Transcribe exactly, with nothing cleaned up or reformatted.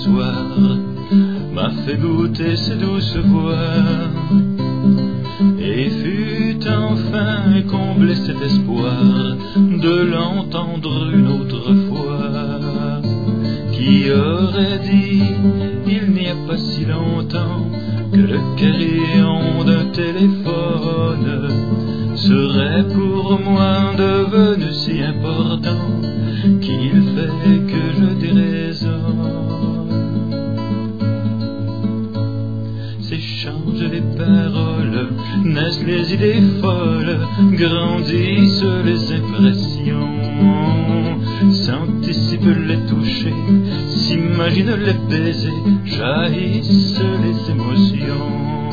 soir m'a fait goûter ses douces voix, et fut enfin comblé cet espoir de l'entendre une autre fois. Qui aurait dit, il n'y a pas si longtemps, que le carillon d'un téléphone serait pour moi devenu si important qu'il fait que je déraisonne. S'échangent les paroles, naissent les idées folles, grandissent les impressions, s'anticipent les touchers, s'imaginent les baisers, jaillissent les émotions.